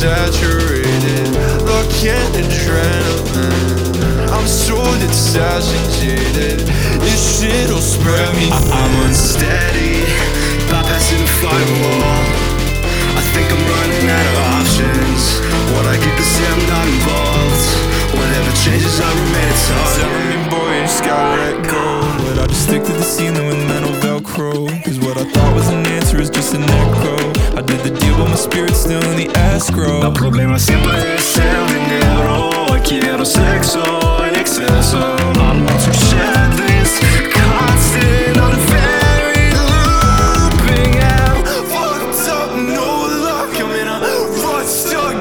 saturated. Look at adrenaline, I'm so detached and jaded. This shit'll spread me thin. I'm unsteady, bypassing the firewall. I think I'm running out of options. What I get to say, I'm not involved. Whatever changes, I remain a target. Telling me, boy, you just gotta let go, But I just stick to the ceiling with mental Velcro. Cause what I thought was an answer is just an echo. I did the deal but my spirit's still in the escrow. El problema siempre es el dinero. Quiero sexo en exceso. I want to shed this constant unvaried looping out. fucked up, no luck. I'm in a rut, stuck,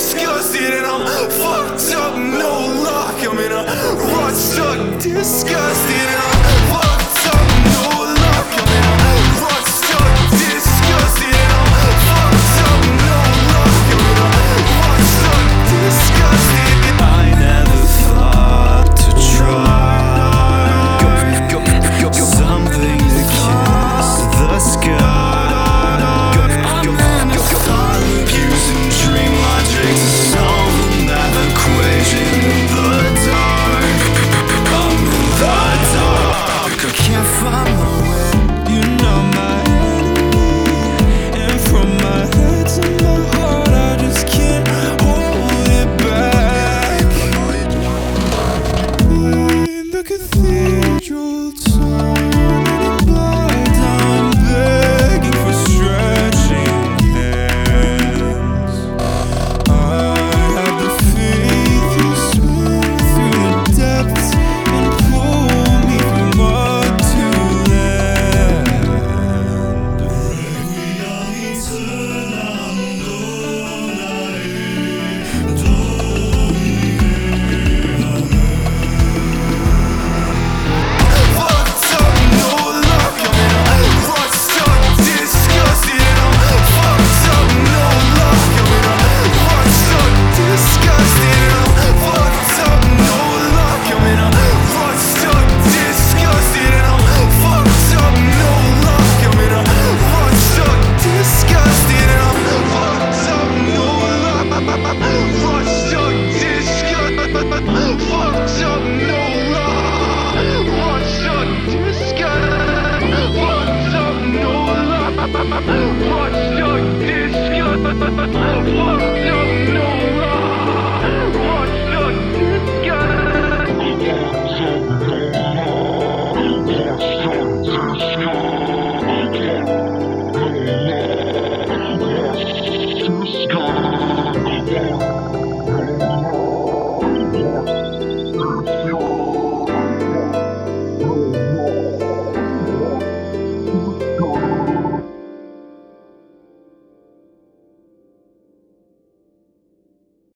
disgusted, and I'm fucked up, no luck. I'm in a rut, stuck, disgusted.